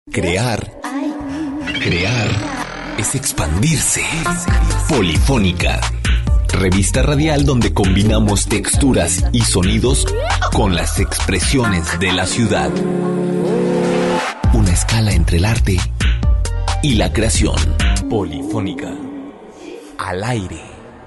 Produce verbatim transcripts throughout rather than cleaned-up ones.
Crear, crear es expandirse. Polifónica, revista radial donde combinamos texturas y sonidos con las expresiones de la ciudad. Una escala entre el arte y la creación. Polifónica, al aire.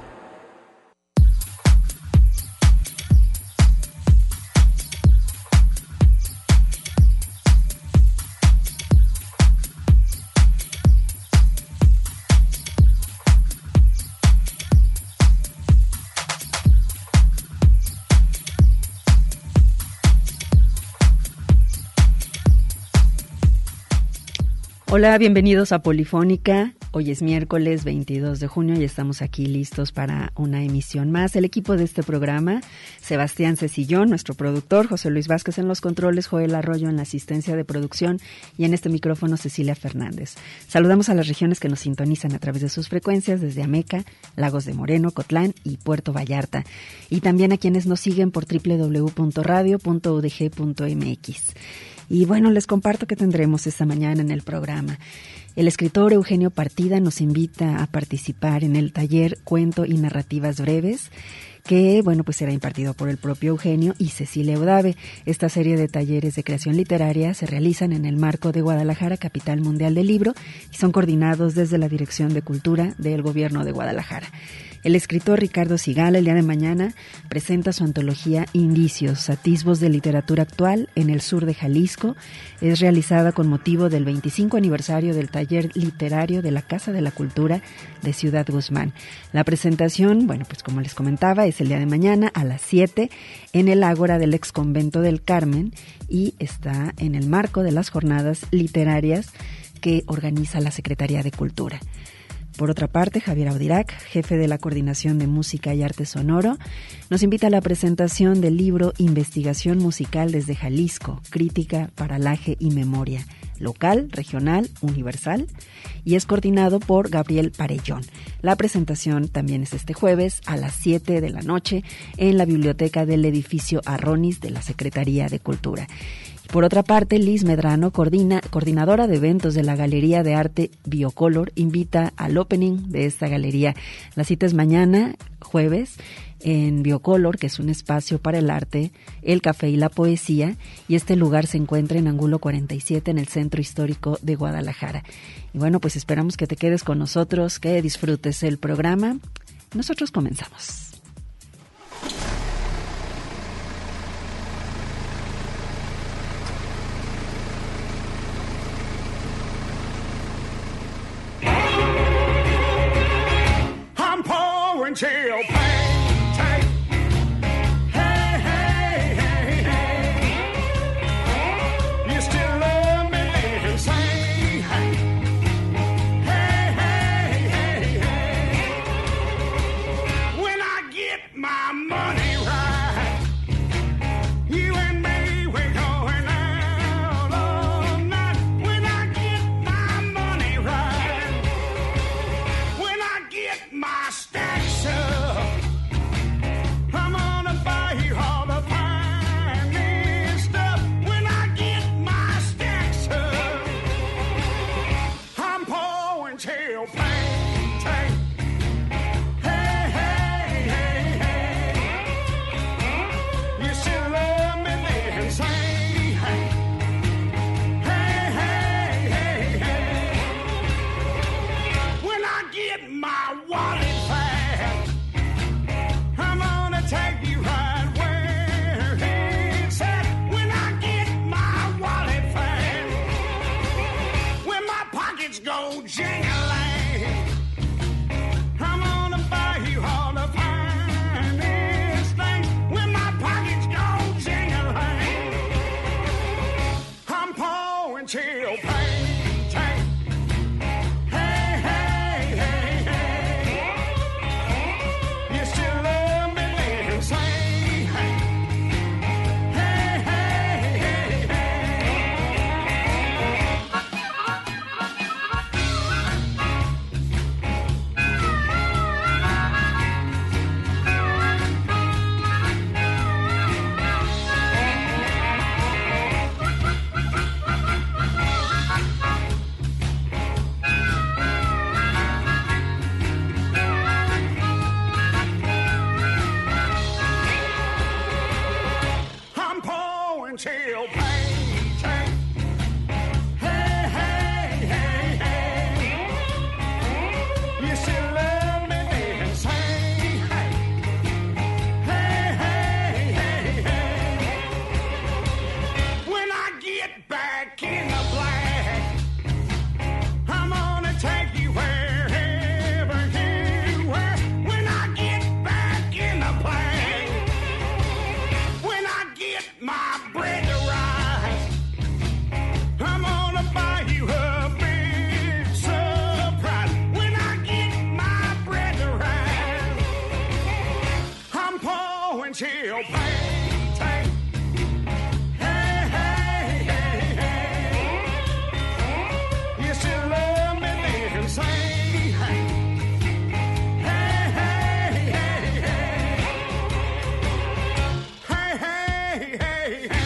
Hola, bienvenidos a Polifónica. Hoy es miércoles veintidós de junio y estamos aquí listos para una emisión más. El equipo de este programa, Sebastián Cecillón, nuestro productor, José Luis Vázquez en los controles, Joel Arroyo en la asistencia de producción y en este micrófono Cecilia Fernández. Saludamos a las regiones que nos sintonizan a través de sus frecuencias desde Ameca, Lagos de Moreno, Cotlán y Puerto Vallarta. Y también a quienes nos siguen por doble u doble u doble u punto radio punto u d g punto m x. Y bueno, les comparto que tendremos esta mañana en el programa. El escritor Eugenio Partida nos invita a participar en el taller Cuento y Narrativas Breves, que, bueno, pues será impartido por el propio Eugenio y Cecilia Eudave. Esta serie de talleres de creación literaria se realizan en el marco de Guadalajara, capital mundial del libro, y son coordinados desde la Dirección de Cultura del Gobierno de Guadalajara. El escritor Ricardo Cigala el día de mañana presenta su antología Indicios, atisbos de literatura actual en el sur de Jalisco. Es realizada con motivo del veinticinco aniversario del taller literario de la Casa de la Cultura de Ciudad Guzmán. La presentación, bueno, pues como les comentaba, es el día de mañana a las siete en el Ágora del Ex Convento del Carmen y está en el marco de las jornadas literarias que organiza la Secretaría de Cultura. Por otra parte, Javier Audirac, jefe de la Coordinación de Música y Arte Sonoro, nos invita a la presentación del libro Investigación Musical desde Jalisco, Crítica, Paralaje y Memoria, local, regional, universal, y es coordinado por Gabriel Parellón. La presentación también es este jueves a las siete de la noche en la biblioteca del edificio Arronis de la Secretaría de Cultura. Por otra parte, Liz Medrano, coordina, coordinadora de eventos de la Galería de Arte Biocolor, invita al opening de esta galería. La cita es mañana, jueves, en Biocolor, que es un espacio para el arte, el café y la poesía, y este lugar se encuentra en Angulo cuarenta y siete, en el Centro Histórico de Guadalajara. Y bueno, pues esperamos que te quedes con nosotros, que disfrutes el programa. Nosotros comenzamos. Champagne, take. Hey, hey, hey, hey. You still love me, and say, hey. Hey, hey, hey, hey. When I get my money right, you and me, we're going out all night. When I get my money right, when I get my stacks up, I'm gonna buy you all the finest stuff. When I get my stacks up, I'm pouring champagne, take. Hey, hey, hey, hey. You still love me, then say, hey. Hey, hey, hey, hey. When I get my wallet fat, I'm gonna take you right where it's at. When I get my wallet fat, when my pockets go jingling, I'm gonna buy you all the finest things. When my pockets go jingling, I'm pouring champagne, take. Hey, hey, hey, hey. You still love me, then say, hey. Hey, hey, hey, hey. when she'll paint. Hey, hey, hey, hey. You still love me, then say, hey. Hey, hey, hey, hey. Hey, hey, hey, hey.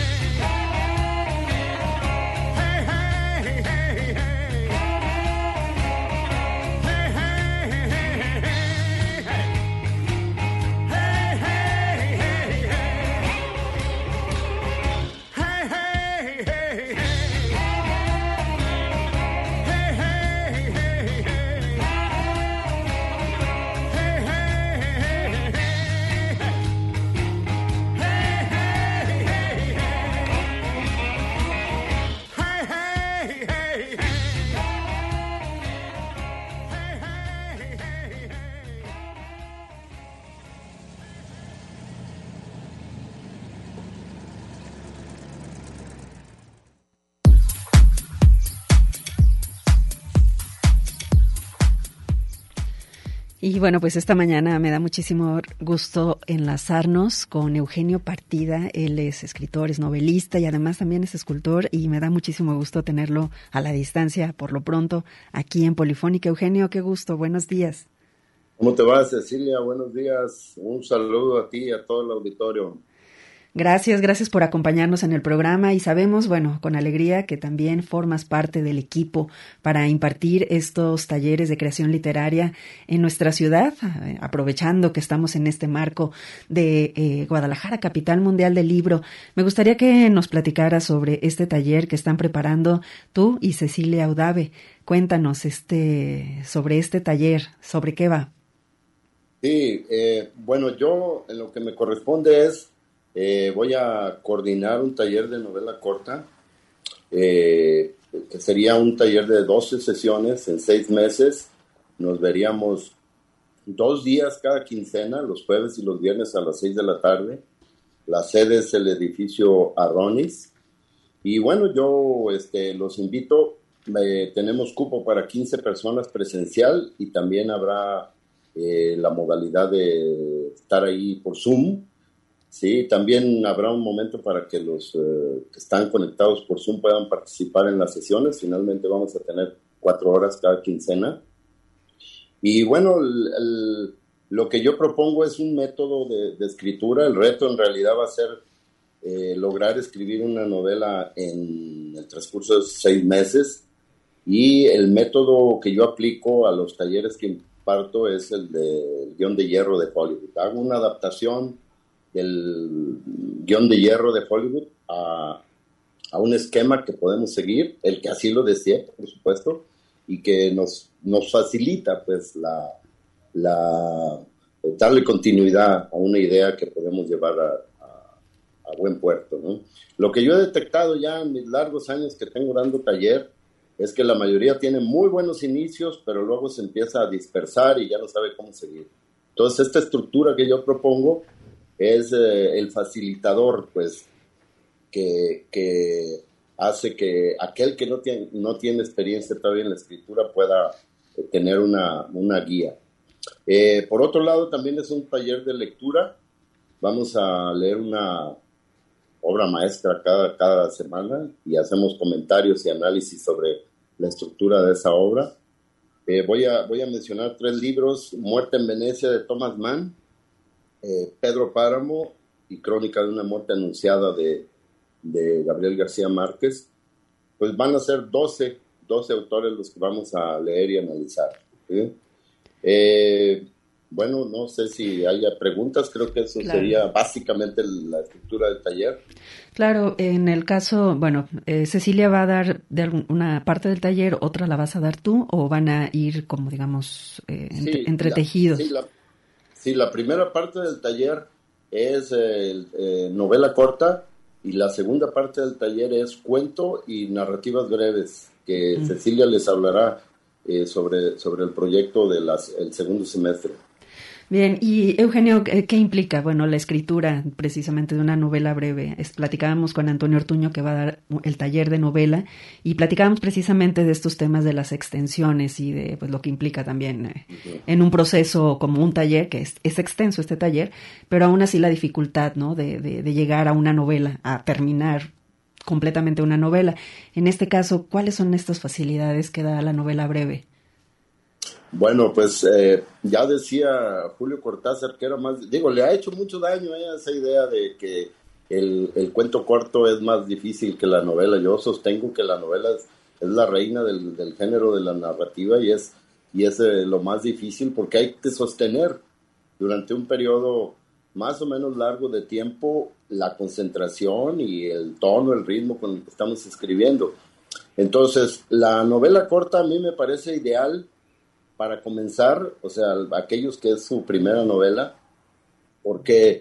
Y bueno, pues esta mañana me da muchísimo gusto enlazarnos con Eugenio Partida. Él es escritor, es novelista y además también es escultor, y me da muchísimo gusto tenerlo a la distancia, por lo pronto, aquí en Polifónica. Eugenio, qué gusto, buenos días. ¿Cómo te va, Cecilia? Buenos días. Un saludo a ti y a todo el auditorio. Gracias, gracias por acompañarnos en el programa, y sabemos, bueno, con alegría que también formas parte del equipo para impartir estos talleres de creación literaria en nuestra ciudad, aprovechando que estamos en este marco de eh, Guadalajara, capital mundial del libro. Me gustaría que nos platicaras sobre este taller que están preparando tú y Cecilia Audave. Cuéntanos este sobre este taller, ¿sobre qué va? Sí, eh, bueno, yo en lo que me corresponde es Eh, voy a coordinar un taller de novela corta, eh, que sería un taller de doce sesiones en seis meses. Nos veríamos dos días cada quincena, los jueves y los viernes a las seis de la tarde. La sede es el edificio Arronis. Y bueno, yo este, los invito, eh, tenemos cupo para quince personas presencial, y también habrá eh, la modalidad de estar ahí por Zoom. Sí, también habrá un momento para que los eh, que están conectados por Zoom puedan participar en las sesiones. Finalmente vamos a tener cuatro horas cada quincena. Y bueno, el, el, lo que yo propongo es un método de, de escritura. El reto en realidad va a ser eh, lograr escribir una novela en el transcurso de seis meses. Y el método que yo aplico a los talleres que imparto es el del guión de hierro de Hollywood. Hago una adaptación del guión de hierro de Hollywood a, a un esquema que podemos seguir, el que así lo desee, por supuesto, y que nos, nos facilita pues la, la darle continuidad a una idea que podemos llevar a, a, a buen puerto, ¿no? Lo que yo he detectado ya en mis largos años que tengo dando taller es que la mayoría tiene muy buenos inicios, pero luego se empieza a dispersar y ya no sabe cómo seguir. Entonces, esta estructura que yo propongo es eh, el facilitador, pues, que, que hace que aquel que no tiene, no tiene experiencia todavía en la escritura pueda eh, tener una, una guía. Eh, por otro lado, también es un taller de lectura. Vamos a leer una obra maestra cada, cada semana y hacemos comentarios y análisis sobre la estructura de esa obra. Eh, voy, a, voy a mencionar tres libros: Muerte en Venecia de Thomas Mann, Eh, Pedro Páramo y Crónica de una muerte anunciada de, de Gabriel García Márquez. Pues van a ser doce, doce autores los que vamos a leer y analizar, ¿sí? Eh, bueno, no sé si haya preguntas, creo que eso claro. sería básicamente la estructura del taller. Claro, en el caso, bueno, eh, Cecilia va a dar de algún, una parte del taller, otra la vas a dar tú, o van a ir como, digamos, eh, entre, sí, entretejidos. La, sí, la, Sí, la primera parte del taller es eh, eh, novela corta, y la segunda parte del taller es cuento y narrativas breves, que mm. Cecilia les hablará eh, sobre, sobre el proyecto del segundo semestre. Bien, y Eugenio, ¿qué, qué implica? Bueno, la escritura precisamente de una novela breve. Es, platicábamos con Antonio Ortuño, que va a dar el taller de novela, y platicábamos precisamente de estos temas de las extensiones y de pues lo que implica también eh, uh-huh. en un proceso como un taller, que es, es extenso este taller, pero aún así la dificultad, ¿no? De, de, de llegar a una novela, a terminar completamente una novela. En este caso, ¿cuáles son estas facilidades que da la novela breve? Bueno, pues eh, ya decía Julio Cortázar que era más, digo, le ha hecho mucho daño a esa idea de que el, el cuento corto es más difícil que la novela. Yo sostengo que la novela es, es la reina del, del género de la narrativa y es, y es eh, lo más difícil porque hay que sostener durante un periodo más o menos largo de tiempo la concentración y el tono, el ritmo con el que estamos escribiendo. Entonces, la novela corta a mí me parece ideal para comenzar, o sea, aquellos que es su primera novela, porque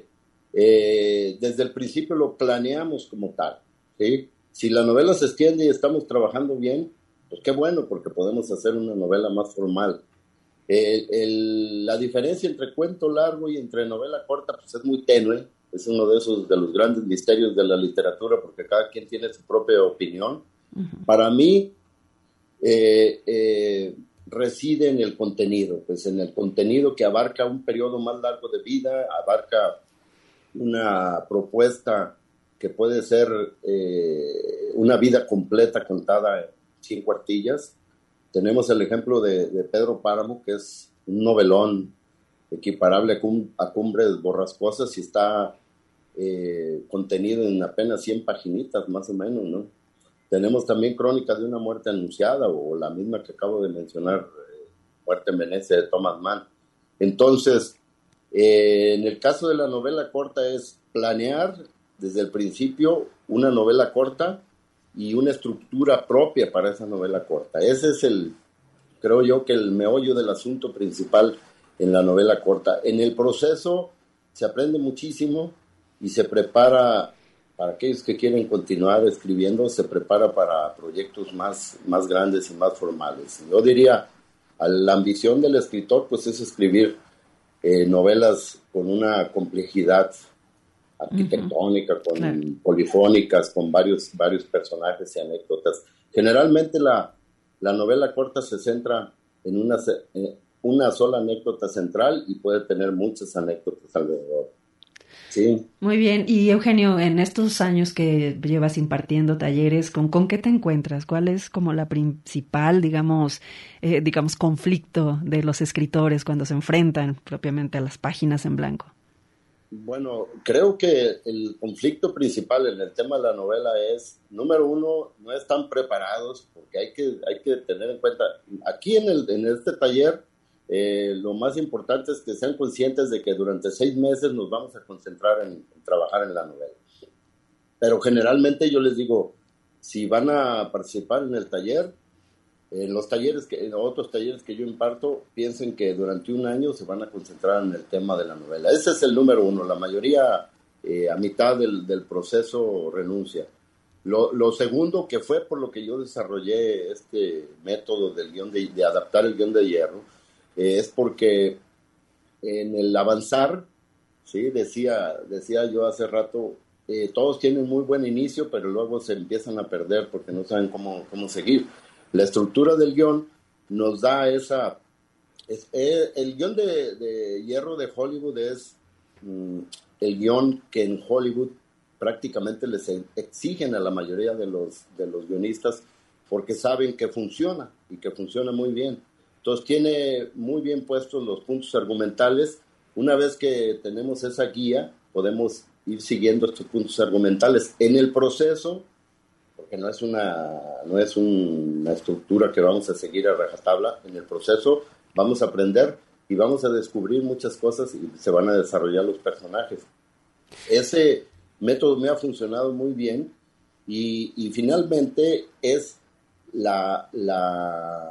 eh, desde el principio lo planeamos como tal, ¿sí? Si la novela se extiende y estamos trabajando bien, pues qué bueno, porque podemos hacer una novela más formal. El, el, la diferencia entre cuento largo y entre novela corta pues es muy tenue, es uno de esos de los grandes misterios de la literatura, porque cada quien tiene su propia opinión. Uh-huh. Para mí, eh, eh, reside en el contenido, pues en el contenido que abarca un periodo más largo de vida, abarca una propuesta que puede ser eh, una vida completa contada en cien cuartillas. Tenemos el ejemplo de, de Pedro Páramo, que es un novelón equiparable a, cum, a Cumbres Borrascosas y está eh, contenido en apenas cien paginitas, más o menos, ¿no? Tenemos también Crónicas de una muerte anunciada, o la misma que acabo de mencionar, eh, Muerte en Venecia, de Thomas Mann. Entonces, eh, en el caso de la novela corta es planear desde el principio una novela corta y una estructura propia para esa novela corta. Ese es el, creo yo, que el meollo del asunto principal en la novela corta. En el proceso se aprende muchísimo y se prepara. Para aquellos que quieren continuar escribiendo, se prepara para proyectos más, más grandes y más formales. Yo diría, la ambición del escritor pues es escribir eh, novelas con una complejidad arquitectónica, uh-huh. con claro. polifónicas, con varios, varios personajes y anécdotas. Generalmente la, la novela corta se centra en una, en una sola anécdota central y puede tener muchas anécdotas alrededor. Sí. Muy bien. Y Eugenio, en estos años que llevas impartiendo talleres, ¿con, con qué te encuentras? ¿Cuál es como la principal, digamos, eh, digamos, conflicto de los escritores cuando se enfrentan propiamente a las páginas en blanco? Bueno, creo que el conflicto principal en el tema de la novela es, número uno, no están preparados, porque hay que, hay que tener en cuenta, aquí en, el, en este taller, Eh, lo más importante es que sean conscientes de que durante seis meses nos vamos a concentrar en, en trabajar en la novela. Pero generalmente yo les digo, si van a participar en el taller, en los talleres, que, en otros talleres que yo imparto, piensen que durante un año se van a concentrar en el tema de la novela. Ese es el número uno. La mayoría eh, a mitad del, del proceso renuncia. Lo, lo segundo, que fue por lo que yo desarrollé este método del guión de, de adaptar el guión de hierro, Eh, es porque en el avanzar, ¿sí? decía, decía yo hace rato, eh, todos tienen muy buen inicio, pero luego se empiezan a perder porque no saben cómo, cómo seguir. La estructura del guión nos da esa... Es, eh, el guión de, de hierro de Hollywood es mm, el guión que en Hollywood prácticamente les exigen a la mayoría de los, de los guionistas porque saben que funciona y que funciona muy bien. Entonces tiene muy bien puestos los puntos argumentales. Una vez que tenemos esa guía, podemos ir siguiendo estos puntos argumentales. En el proceso, porque no es una, no es un, una estructura que vamos a seguir a rajatabla, en el proceso vamos a aprender y vamos a descubrir muchas cosas y se van a desarrollar los personajes. Ese método me ha funcionado muy bien y, y finalmente es la... la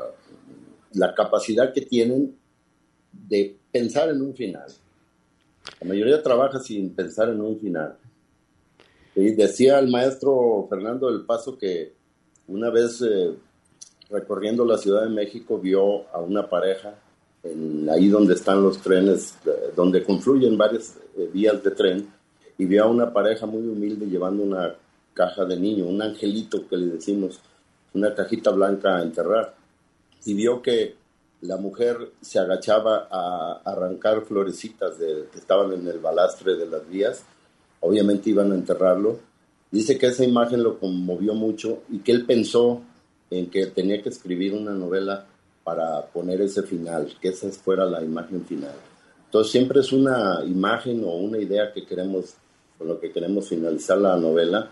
la capacidad que tienen de pensar en un final. La mayoría trabaja sin pensar en un final. Y decía el maestro Fernando del Paso que una vez eh, recorriendo la Ciudad de México vio a una pareja en ahí donde están los trenes, donde confluyen varias eh, vías de tren, y vio a una pareja muy humilde llevando una caja de niño, un angelito que le decimos, una cajita blanca a enterrar, y vio que la mujer se agachaba a arrancar florecitas de, que estaban en el balastre de las vías. Obviamente iban a enterrarlo. Dice que esa imagen lo conmovió mucho y que él pensó en que tenía que escribir una novela para poner ese final, que esa fuera la imagen final. Entonces siempre es una imagen o una idea que queremos, con lo que queremos finalizar la novela.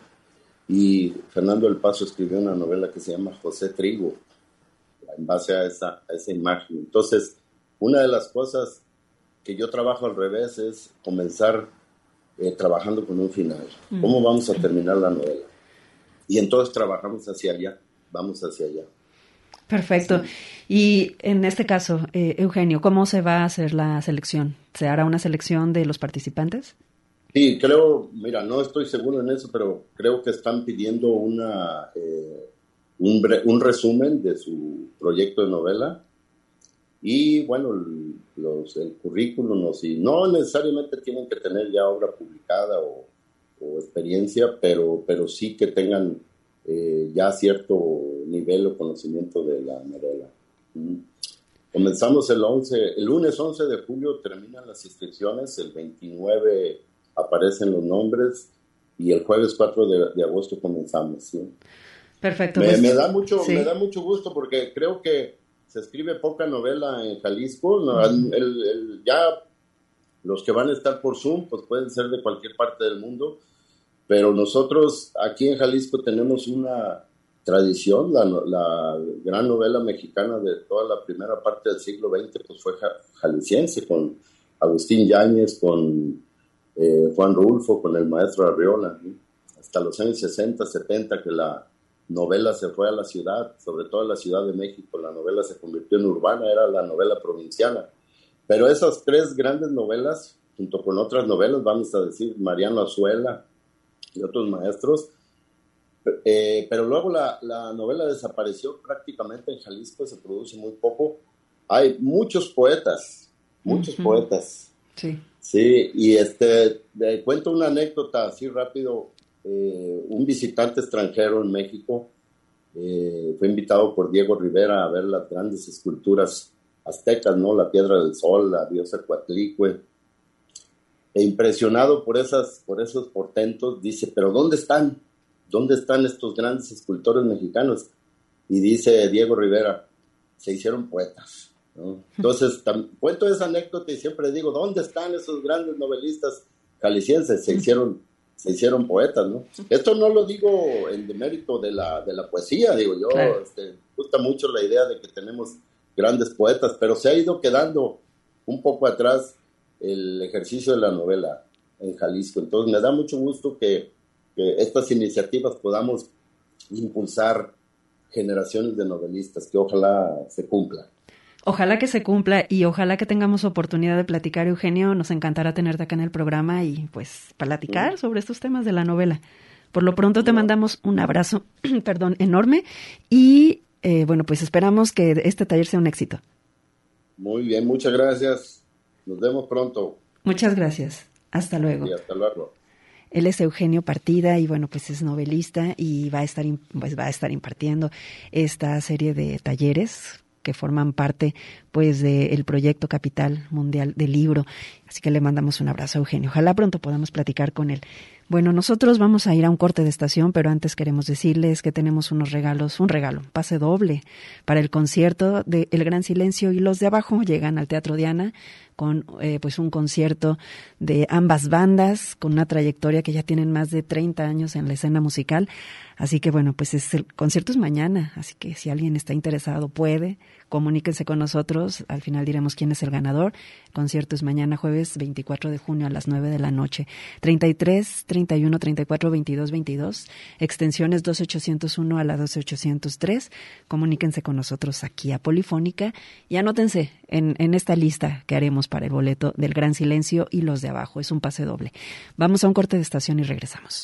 Y Fernando del Paso escribió una novela que se llama José Trigo, en base a esa, a esa imagen. Entonces, una de las cosas que yo trabajo al revés es comenzar eh, trabajando con un final. ¿Cómo vamos a terminar la novela? Y entonces trabajamos hacia allá, vamos hacia allá. Perfecto. Sí. Y en este caso, eh, Eugenio, ¿cómo se va a hacer la selección? ¿Se hará una selección de los participantes? Sí, creo, mira, no estoy seguro en eso, pero creo que están pidiendo una... Eh, Un, un resumen de su proyecto de novela y, bueno, los, el currículum, y no necesariamente tienen que tener ya obra publicada o, o experiencia, pero, pero sí que tengan eh, ya cierto nivel o conocimiento de la novela. Mm. Comenzamos el once, el lunes once de julio terminan las inscripciones, el veintinueve aparecen los nombres y el jueves cuatro de, de agosto comenzamos, ¿sí? Perfecto. Me, pues, me da mucho, sí. me da mucho gusto porque creo que se escribe poca novela en Jalisco. No, uh-huh. el, el, ya los que van a estar por Zoom, pues pueden ser de cualquier parte del mundo, pero nosotros aquí en Jalisco tenemos una tradición. La, la gran novela mexicana de toda la primera parte del siglo veinte, pues fue jalisciense, con Agustín Yáñez, con eh, Juan Rulfo, con el maestro Arriola, ¿sí? Hasta los años sesenta, setenta, que la novela se fue a la ciudad, sobre todo a la Ciudad de México. La novela se convirtió en urbana, era la novela provinciana. Pero esas tres grandes novelas, junto con otras novelas, vamos a decir, Mariano Azuela y otros maestros, eh, pero luego la, la novela desapareció prácticamente en Jalisco, se produce muy poco. Hay muchos poetas, muchos uh-huh. poetas. Sí. Sí, y este, le cuento una anécdota así rápido. Eh, un visitante extranjero en México eh, fue invitado por Diego Rivera a ver las grandes esculturas aztecas, ¿no? La Piedra del Sol, la diosa Coatlicue, e impresionado por esas, por esos portentos, dice, pero ¿dónde están? ¿Dónde están estos grandes escultores mexicanos? Y dice Diego Rivera, se hicieron poetas, ¿no? Entonces, tam, cuento esa anécdota y siempre digo, ¿dónde están esos grandes novelistas jaliscienses? Se hicieron se hicieron poetas, ¿no? Esto no lo digo en demérito de la, de la poesía, digo yo, claro. este, me gusta mucho la idea de que tenemos grandes poetas, pero se ha ido quedando un poco atrás el ejercicio de la novela en Jalisco. Entonces me da mucho gusto que, que estas iniciativas podamos impulsar generaciones de novelistas, que ojalá se cumpla. Ojalá que se cumpla y ojalá que tengamos oportunidad de platicar, Eugenio. Nos encantará tenerte acá en el programa y pues platicar sobre estos temas de la novela. Por lo pronto te mandamos un abrazo, perdón, enorme y eh, bueno, pues esperamos que este taller sea un éxito. Muy bien, muchas gracias. Nos vemos pronto. Muchas gracias. Hasta luego. Y hasta luego. Él es Eugenio Partida y bueno, pues es novelista y va a estar pues va a estar impartiendo esta serie de talleres que forman parte pues del proyecto Capital Mundial del Libro. Así que le mandamos un abrazo a Eugenio. Ojalá pronto podamos platicar con él. Bueno, nosotros vamos a ir a un corte de estación, pero antes queremos decirles que tenemos unos regalos, un regalo, un pase doble para el concierto de El Gran Silencio y Los de Abajo. Llegan al Teatro Diana con eh, pues un concierto de ambas bandas, con una trayectoria que ya tienen más de treinta años en la escena musical. Así que bueno, pues es el concierto es mañana, así que si alguien está interesado puede, comuníquense con nosotros, al final diremos quién es el ganador. El concierto es mañana jueves veinticuatro de junio a las nueve de la noche. treinta y tres, treinta y uno, treinta y cuatro, veintidós, veintidós, extensiones doce ochocientos uno a la doce ochocientos tres. Comuníquense con nosotros aquí a Polifónica y anótense en, en esta lista que haremos para el boleto del Gran Silencio y Los de Abajo. Es un pase doble. Vamos a un corte de estación y regresamos.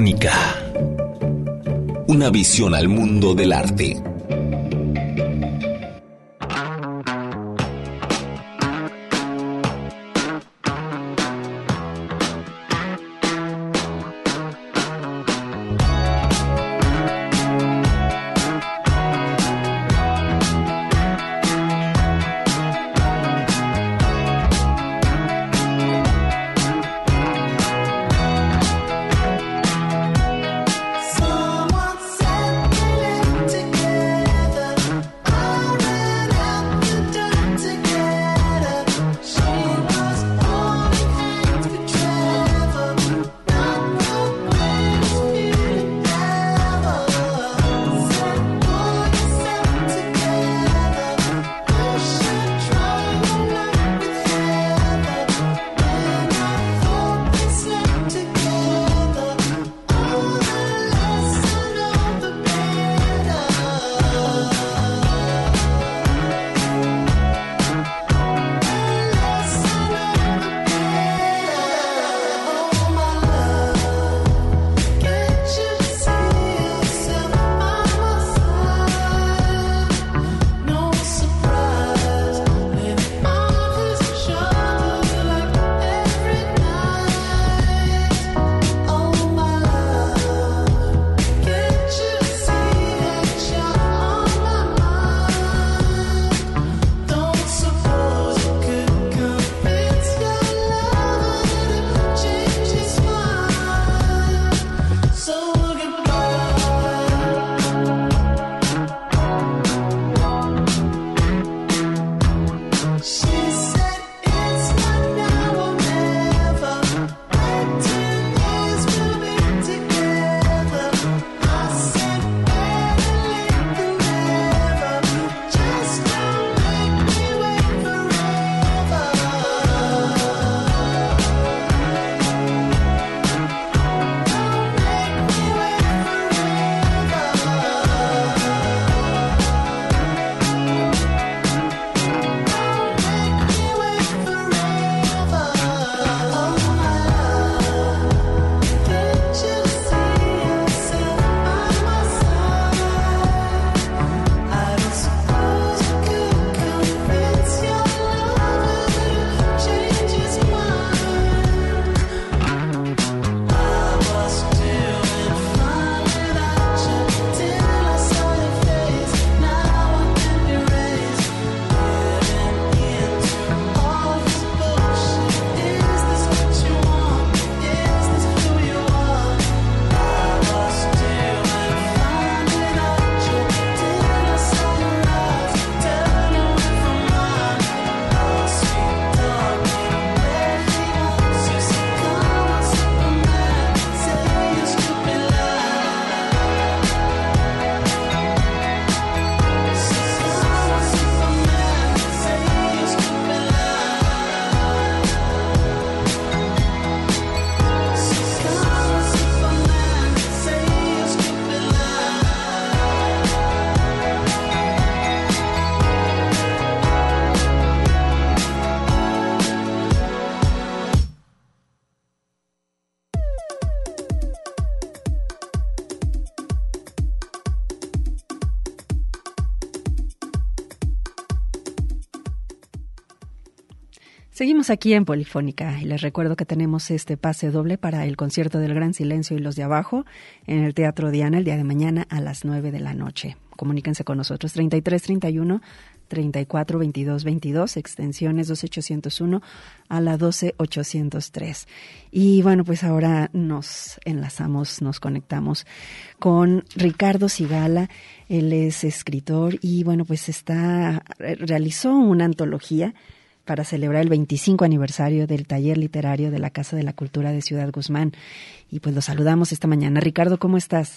Polifónica. Una visión al mundo del arte. Seguimos aquí en Polifónica y les recuerdo que tenemos este pase doble para el concierto del Gran Silencio y los de Abajo en el Teatro Diana el día de mañana a las nueve de la noche. Comuníquense con nosotros treinta y tres treinta y uno treinta y cuatro veintidós veintidós, extensiones doce ochocientos uno a la doce ochocientos tres. Y bueno, pues ahora nos enlazamos, nos conectamos con Ricardo Cigala. Él es escritor y bueno, pues está realizó una antología para celebrar el veinticinco aniversario del taller literario de la Casa de la Cultura de Ciudad Guzmán. Y pues lo saludamos esta mañana. Ricardo, ¿cómo estás?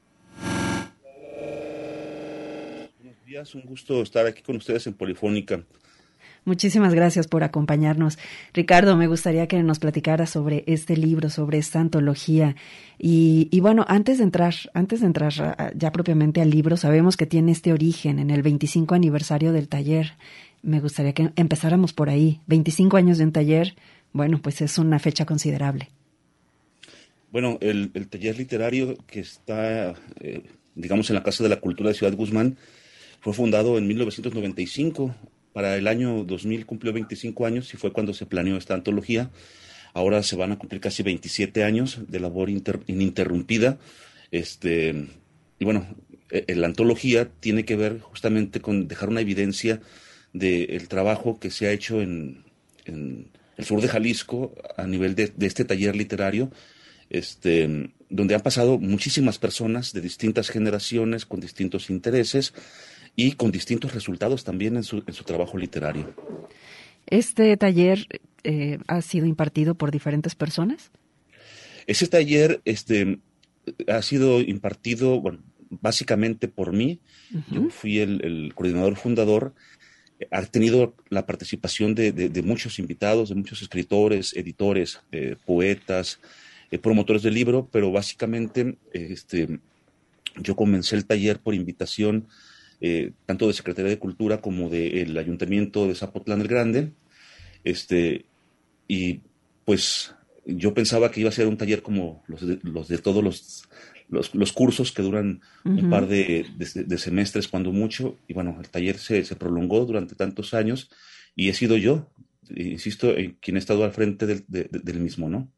Buenos días, un gusto estar aquí con ustedes en Polifónica. Muchísimas gracias por acompañarnos. Ricardo, me gustaría que nos platicaras sobre este libro, sobre esta antología. Y, y bueno, antes de entrar, antes de entrar ya propiamente al libro, sabemos que tiene este origen en el veinticinco aniversario del taller. Me gustaría que empezáramos por ahí. veinticinco años de un taller, bueno, pues es una fecha considerable. Bueno, el, el taller literario que está, eh, digamos, en la Casa de la Cultura de Ciudad Guzmán fue fundado en mil novecientos noventa y cinco. Para el año dos mil cumplió veinticinco años y fue cuando se planeó esta antología. Ahora se van a cumplir casi veintisiete años de labor inter, ininterrumpida. Este, y bueno, eh, la antología tiene que ver justamente con dejar una evidencia del trabajo que se ha hecho en, en el sur de Jalisco a nivel de, de este taller literario, este, donde han pasado muchísimas personas de distintas generaciones, con distintos intereses y con distintos resultados también en su, en su trabajo literario. ¿Este taller eh, ha sido impartido por diferentes personas? Ese taller este, ha sido impartido, bueno, básicamente por mí. Uh-huh. Yo fui el, el coordinador fundador. Ha tenido la participación de, de, de muchos invitados, de muchos escritores, editores, eh, poetas, eh, promotores del libro, pero básicamente eh, este, yo comencé el taller por invitación eh, tanto de Secretaría de Cultura como del Ayuntamiento de Zapotlán el Grande, este, y pues yo pensaba que iba a ser un taller como los de, los de todos los... Los, los cursos que duran uh-huh. un par de, de, de semestres cuando mucho, y bueno, el taller se, se prolongó durante tantos años y he sido yo, insisto, en quien he estado al frente del, de, del mismo, ¿no?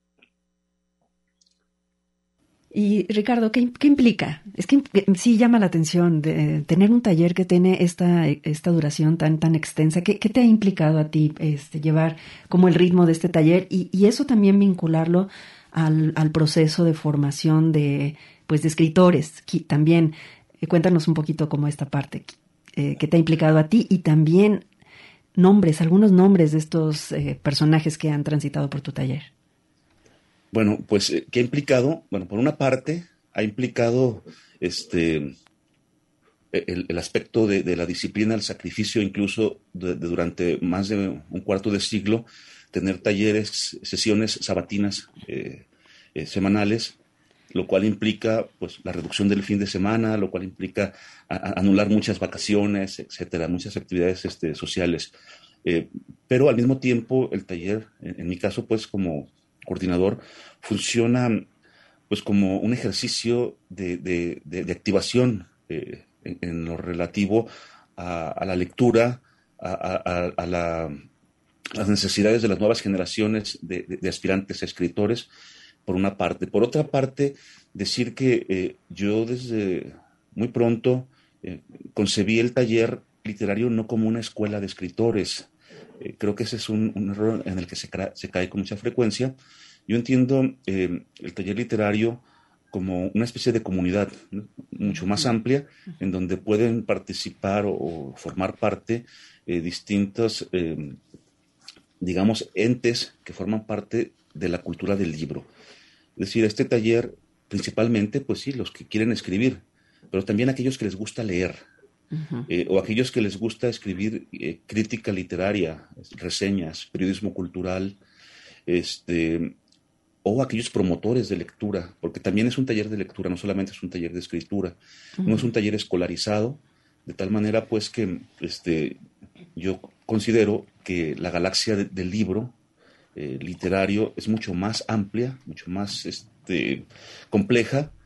Y Ricardo, ¿qué, qué implica? Es que sí llama la atención de tener un taller que tiene esta, esta duración tan, tan extensa. ¿Qué, qué te ha implicado a ti este, llevar como el ritmo de este taller y, y eso también vincularlo al, al proceso de formación de pues de escritores también? Eh, cuéntanos un poquito como esta parte eh, que te ha implicado a ti y también nombres, algunos nombres de estos eh, personajes que han transitado por tu taller. Bueno, pues, ¿qué ha implicado? Bueno, por una parte, ha implicado este el, el aspecto de, de la disciplina, el sacrificio, incluso de, de durante más de un cuarto de siglo, tener talleres, sesiones sabatinas eh, eh, semanales, lo cual implica pues la reducción del fin de semana, lo cual implica a, a anular muchas vacaciones, etcétera, muchas actividades este, sociales. Eh, pero al mismo tiempo el taller, en, en mi caso pues como coordinador, funciona pues como un ejercicio de, de, de, de activación eh, en, en lo relativo a, a la lectura, a, a, a la, las necesidades de las nuevas generaciones de, de, de aspirantes a escritores, por una parte. Por otra parte, decir que eh, yo desde muy pronto eh, concebí el taller literario no como una escuela de escritores. Eh, creo que ese es un, un error en el que se, cra- se cae con mucha frecuencia. Yo entiendo eh, el taller literario como una especie de comunidad, ¿no? Mucho más amplia, en donde pueden participar o, o formar parte eh, distintos, eh, digamos, entes que forman parte de la cultura del libro. Es decir, este taller, principalmente, pues sí, los que quieren escribir, pero también aquellos que les gusta leer, uh-huh. eh, o aquellos que les gusta escribir eh, crítica literaria, reseñas, periodismo cultural, este, o aquellos promotores de lectura, porque también es un taller de lectura, no solamente es un taller de escritura, uh-huh. no es un taller escolarizado, de tal manera pues que este, yo considero que la galaxia de, del libro Eh, literario es mucho más amplia, mucho más este, compleja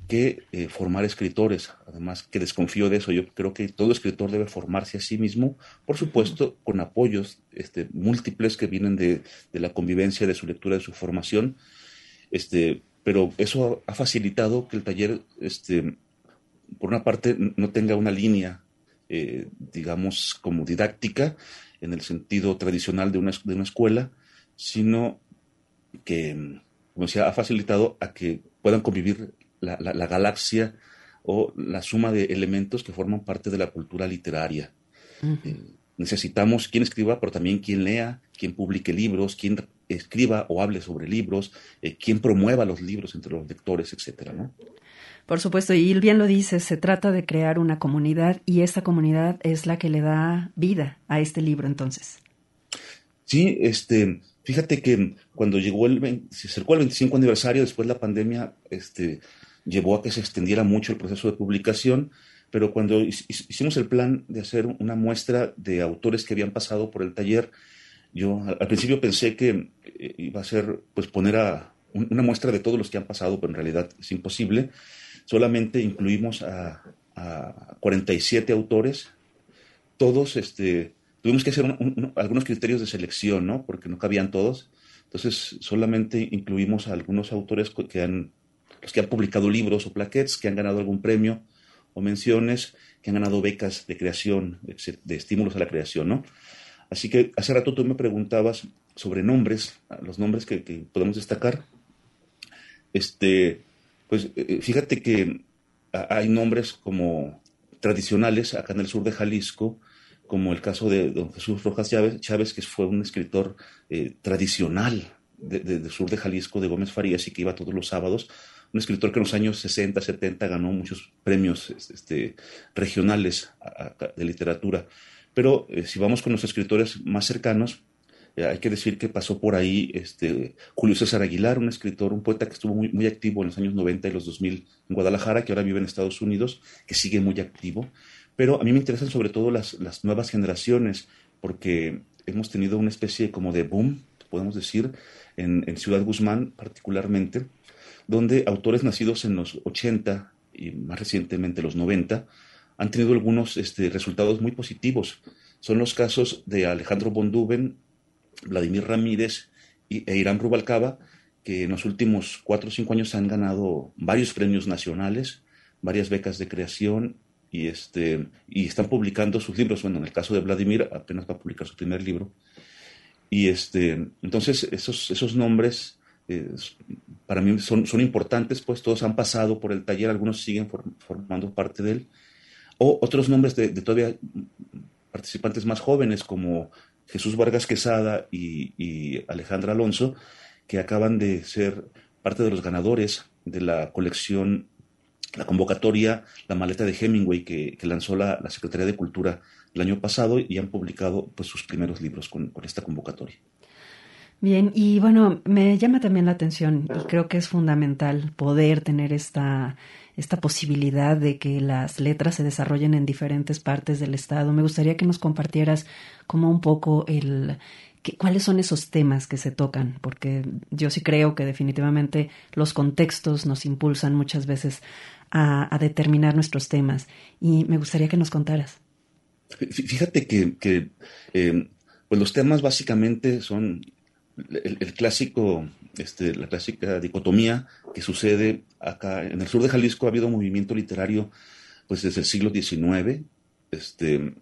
que eh, formar escritores. Además, que desconfío de eso. Yo creo que todo escritor debe formarse a sí mismo, por supuesto, con apoyos este, múltiples que vienen de, de la convivencia, de su lectura, de su formación. Este, pero eso ha facilitado que el taller, este, por una parte, no tenga una línea, eh, digamos, como didáctica, en el sentido tradicional de una, de una escuela, sino que, como decía, ha facilitado a que puedan convivir la, la, la galaxia o la suma de elementos que forman parte de la cultura literaria. Uh-huh. Eh, necesitamos quien escriba, pero también quien lea, quien publique libros, quien escriba o hable sobre libros, eh, quien promueva los libros entre los lectores, etcétera, ¿no? Por supuesto, y bien lo dices, se trata de crear una comunidad y esta comunidad es la que le da vida a este libro, entonces. Sí, este, fíjate que cuando llegó el, se acercó el veinticinco aniversario, después la pandemia, este, llevó a que se extendiera mucho el proceso de publicación, pero cuando hicimos el plan de hacer una muestra de autores que habían pasado por el taller, yo al principio pensé que iba a ser, pues, poner a una muestra de todos los que han pasado, pero en realidad es imposible. Solamente incluimos a, a cuarenta y siete autores. Todos, este, tuvimos que hacer un, un, algunos criterios de selección, ¿no? Porque no cabían todos. Entonces, solamente incluimos a algunos autores que han, los que han publicado libros o plaquettes, que han ganado algún premio o menciones, que han ganado becas de creación, de estímulos a la creación, ¿no? Así que hace rato tú me preguntabas sobre nombres, los nombres que, que podemos destacar. Este, pues fíjate que hay nombres como tradicionales acá en el sur de Jalisco, como el caso de don Jesús Rojas Chávez, Chávez que fue un escritor eh, tradicional del de, de sur de Jalisco, de Gómez Farías, y que iba todos los sábados. Un escritor que en los años sesenta, setenta ganó muchos premios este, regionales a, a, de literatura. Pero eh, si vamos con los escritores más cercanos, eh, hay que decir que pasó por ahí este, Julio César Aguilar, un escritor, un poeta que estuvo muy, muy activo en los años noventa y los dos mil en Guadalajara, que ahora vive en Estados Unidos, que sigue muy activo. Pero a mí me interesan sobre todo las, las nuevas generaciones, porque hemos tenido una especie como de boom, podemos decir, en, en Ciudad Guzmán particularmente, donde autores nacidos en los ochenta y más recientemente los noventa han tenido algunos este, resultados muy positivos. Son los casos de Alejandro Bonduben, Vladimir Ramírez y, e Irán Rubalcaba, que en los últimos cuatro o cinco años han ganado varios premios nacionales, varias becas de creación, y, este, y están publicando sus libros. Bueno, en el caso de Vladimir apenas va a publicar su primer libro. Y este, entonces esos, esos nombres eh, para mí son, son importantes, pues todos han pasado por el taller, algunos siguen for, formando parte de él. O otros nombres de, de todavía participantes más jóvenes, como Jesús Vargas Quesada y, y Alejandra Alonso, que acaban de ser parte de los ganadores de la colección, la convocatoria La Maleta de Hemingway, que, que lanzó la, la Secretaría de Cultura el año pasado, y han publicado pues, sus primeros libros con, con esta convocatoria. Bien, y bueno, me llama también la atención y creo que es fundamental poder tener esta, esta posibilidad de que las letras se desarrollen en diferentes partes del estado. Me gustaría que nos compartieras como un poco el que, cuáles son esos temas que se tocan, porque yo sí creo que definitivamente los contextos nos impulsan muchas veces a, a determinar nuestros temas, y me gustaría que nos contaras. Fíjate que, que eh, pues los temas básicamente son El, el clásico, este, la clásica dicotomía que sucede acá en el sur de Jalisco. Ha habido un movimiento literario pues desde el siglo diecinueve. Este,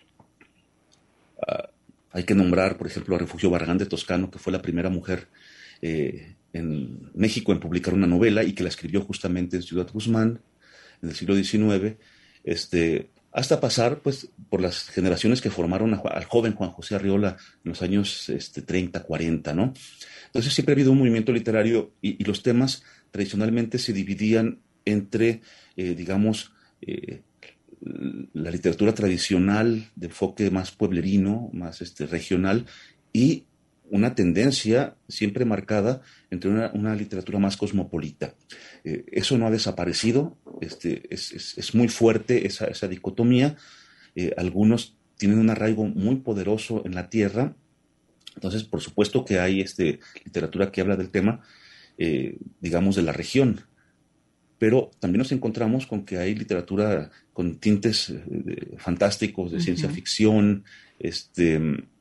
uh, hay que nombrar, por ejemplo, a Refugio Barragán de Toscano, que fue la primera mujer eh, en México en publicar una novela, y que la escribió justamente en Ciudad Guzmán en el siglo diecinueve. Este, hasta pasar pues por las generaciones que formaron a, al joven Juan José Arriola en los años este, treinta, cuarenta, ¿no? Entonces siempre ha habido un movimiento literario, y, y los temas tradicionalmente se dividían entre, eh, digamos, eh, la literatura tradicional de enfoque más pueblerino, más este, regional, y una tendencia siempre marcada entre una, una literatura más cosmopolita. Eh, eso no ha desaparecido, este, es, es, es muy fuerte esa, esa dicotomía. Eh, algunos tienen un arraigo muy poderoso en la tierra. Entonces, por supuesto que hay este, literatura que habla del tema, eh, digamos, de la región. pero también nos encontramos con que hay literatura con tintes eh, fantásticos, de uh-huh. ciencia ficción, este,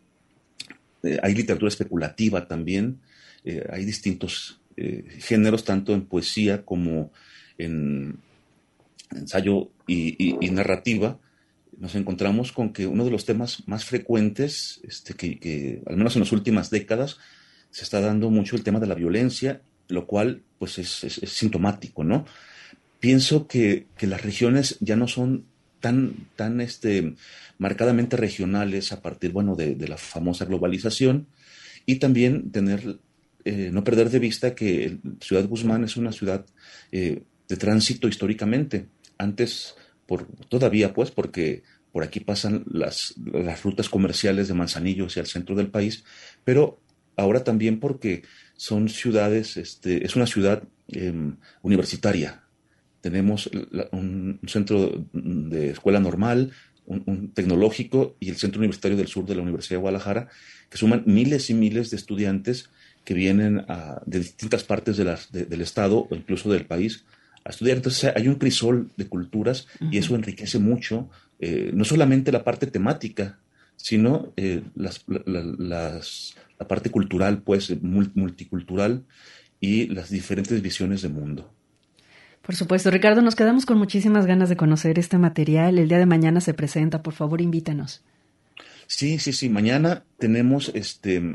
eh, hay literatura especulativa también, eh, hay distintos eh, géneros, tanto en poesía como en ensayo y, y, y narrativa. Nos encontramos con que uno de los temas más frecuentes, este, que, que al menos en las últimas décadas, se está dando mucho el tema de la violencia, lo cual pues es, es, es sintomático, ¿no? Pienso que, que las regiones ya no son tan, tan este, marcadamente regionales a partir, bueno, de, de la famosa globalización, y también tener, eh, no perder de vista que Ciudad Guzmán es una ciudad eh, de tránsito históricamente. Antes, por, todavía pues, porque por aquí pasan las, las rutas comerciales de Manzanillo hacia el centro del país, pero ahora también porque son ciudades, este, es una ciudad eh, universitaria. Tenemos la, un, un centro de escuela normal, un, un tecnológico y el Centro Universitario del Sur de la Universidad de Guadalajara, que suman miles y miles de estudiantes que vienen a, de distintas partes de las, de, del estado o incluso del país a estudiar. Entonces hay un crisol de culturas uh-huh. y eso enriquece mucho, eh, no solamente la parte temática, sino eh, las, la, las, la parte cultural, pues multicultural y las diferentes visiones de mundo. Por supuesto. Ricardo, nos quedamos con muchísimas ganas de conocer este material. El día de mañana se presenta. Por favor, invítanos. Sí, sí, sí. Mañana tenemos este,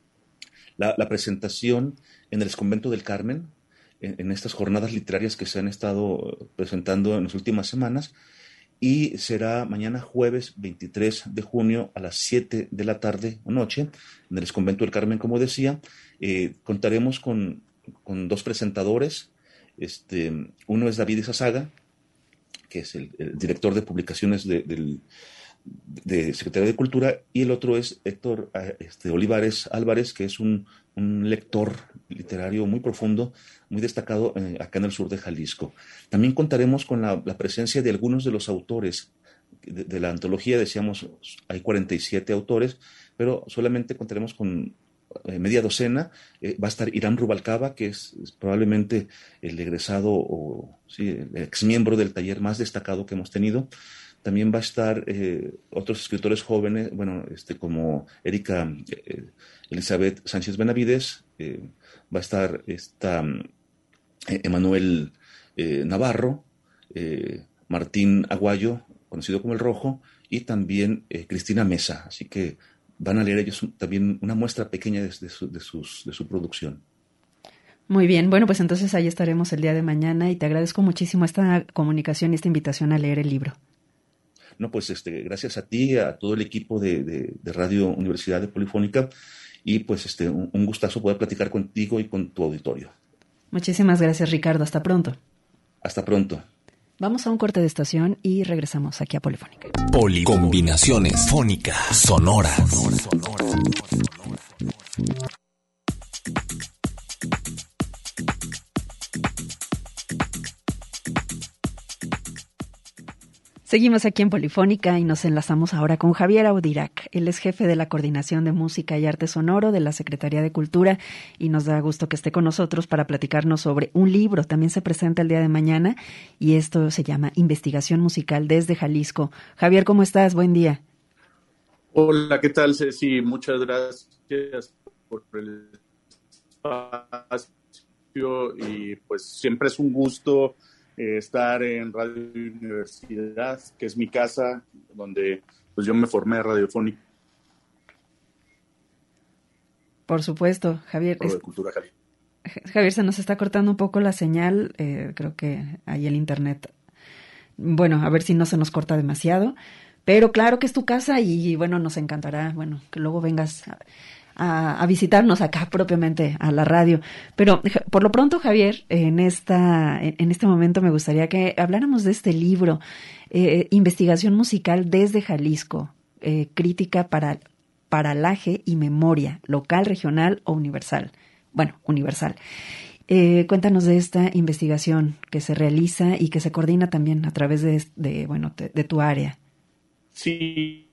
la, la presentación en el Exconvento del Carmen, en, en estas jornadas literarias que se han estado presentando en las últimas semanas. Y será mañana jueves veintitrés de junio a las siete de la tarde o noche, en el Exconvento del Carmen, como decía. Eh, contaremos con, con dos presentadores. Este, uno es David Izazaga, que es el, el director de publicaciones de, de, de Secretaría de Cultura, y el otro es Héctor este, Olivares Álvarez, que es un, un lector literario muy profundo, muy destacado eh, acá en el sur de Jalisco. También contaremos con la, la presencia de algunos de los autores de, de la antología. Decíamos, hay cuarenta y siete autores, pero solamente contaremos con Eh, media docena. Eh, va a estar Irán Rubalcaba, que es, es probablemente el egresado o sí, el ex miembro del taller más destacado que hemos tenido. También va a estar eh, otros escritores jóvenes, bueno, este, como Erika eh, Elizabeth Sánchez Benavides, eh, va a estar esta eh, Emanuel eh, Navarro, eh, Martín Aguayo, conocido como El Rojo, y también eh, Cristina Mesa. Así que van a leer ellos también una muestra pequeña de, de, su, de, sus, de su producción. Muy bien, bueno, pues entonces ahí estaremos el día de mañana y te agradezco muchísimo esta comunicación y esta invitación a leer el libro. No, pues este, gracias a ti, a todo el equipo de, de, de Radio Universidad de Polifónica, y pues este, un, un gustazo poder platicar contigo y con tu auditorio. Muchísimas gracias, Ricardo. Hasta pronto. Hasta pronto. Vamos a un corte de estación y regresamos aquí a Polifónica. Policombinaciones fónicas sonoras. Sonora. Seguimos aquí en Polifónica y nos enlazamos ahora con Javier Audirac. Él es jefe de la Coordinación de Música y Arte Sonoro de la Secretaría de Cultura y nos da gusto que esté con nosotros para platicarnos sobre un libro. También se presenta el día de mañana y esto se llama Investigación Musical desde Jalisco. Javier, ¿cómo estás? Buen día. Hola, ¿qué tal, Ceci? Muchas gracias por el espacio y pues siempre es un gusto Eh, estar en Radio Universidad, que es mi casa, donde pues yo me formé radiofónica. Por supuesto, Javier. De cultura, Javier. Javier, se nos está cortando un poco la señal, eh, creo que ahí el internet. Bueno, a ver si no se nos corta demasiado, pero claro que es tu casa y bueno, nos encantará, bueno, que luego vengas a, a, a visitarnos acá propiamente a la radio. Pero por lo pronto, Javier, en esta en este momento me gustaría que habláramos de este libro, eh, Investigación Musical desde Jalisco, eh, crítica para paralaje y memoria, local, regional o universal. Bueno, universal. Eh, cuéntanos de esta investigación que se realiza y que se coordina también a través de, de bueno, de, de tu área. Sí,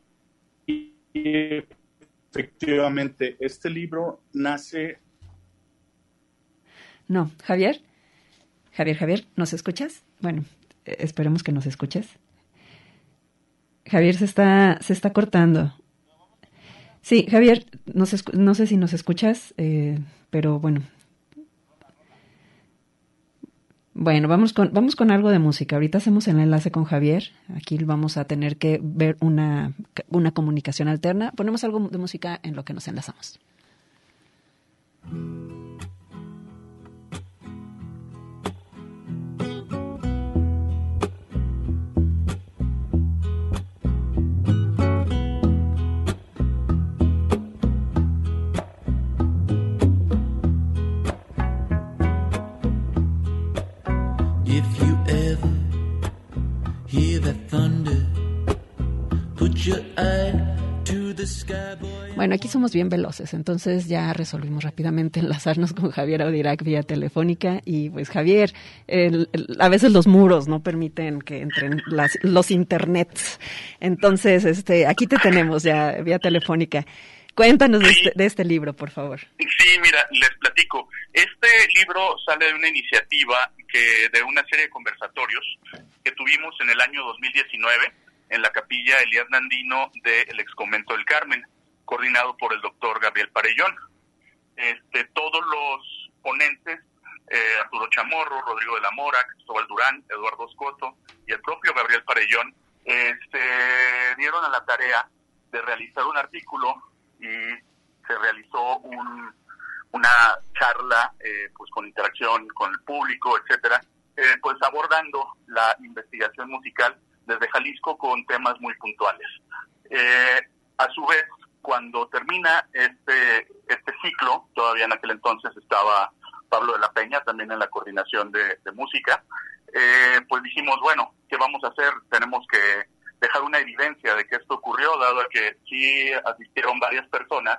efectivamente, este libro nace... No, Javier. Javier, Javier, ¿nos escuchas? Bueno, eh, esperemos que nos escuches. Javier se está, se está cortando. Sí, Javier, no sé, no sé si nos escuchas, eh, pero bueno. Bueno, vamos con, vamos con algo de música. Ahorita hacemos el enlace con Javier. Aquí vamos a tener que ver una, una comunicación alterna. Ponemos algo de música en lo que nos enlazamos. If you ever hear that thunder, put your eye to the sky, boy. Bueno, aquí somos bien veloces, entonces ya resolvimos rápidamente enlazarnos con Javier Audirac vía telefónica. Y pues Javier, el, el, a veces los muros no permiten que entren las, los internets. Entonces, este, aquí te tenemos ya vía telefónica. Cuéntanos de este, de este libro, por favor. Sí, mira, les platico. Este libro sale de una iniciativa que de una serie de conversatorios que tuvimos en el año dos mil diecinueve en la capilla Elías Nandino del Exconvento del Carmen, coordinado por el doctor Gabriel Parellón. Este, todos los ponentes, eh, Arturo Chamorro, Rodrigo de la Mora, Cristóbal Durán, Eduardo Escoto y el propio Gabriel Parellón, eh, se dieron a la tarea de realizar un artículo y se realizó un, una charla eh, pues con interacción con el público, etcétera, eh, pues abordando la investigación musical desde Jalisco con temas muy puntuales. Eh, a su vez, cuando termina este este ciclo, todavía en aquel entonces estaba Pablo de la Peña también en la coordinación de, de música, eh, pues dijimos, bueno, ¿qué vamos a hacer? Tenemos que dejar una evidencia de que esto ocurrió, dado que sí asistieron varias personas,